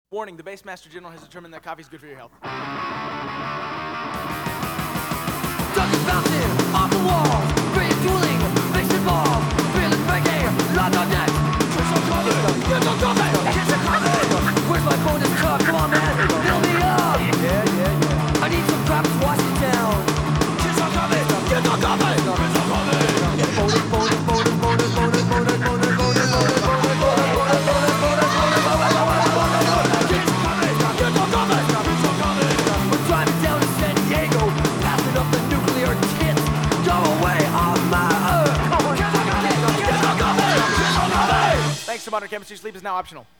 Warning, the Bassmaster General has determined that coffee is good for your health. Dungeon bouncing off the walls, great dueling, mixing ball, feeling breaking, live on deck. Kids are coming, kids are coming, kids are coming. Where's my bonus cup? Come on, man, fill me up. Yeah. I need some drops, wash it down. Kids are coming, kids are coming, kids are coming. We're driving down to San Diego, passing up the nuclear tits. Go away on my earth. Thanks to Modern Chemistry, sleep is now optional.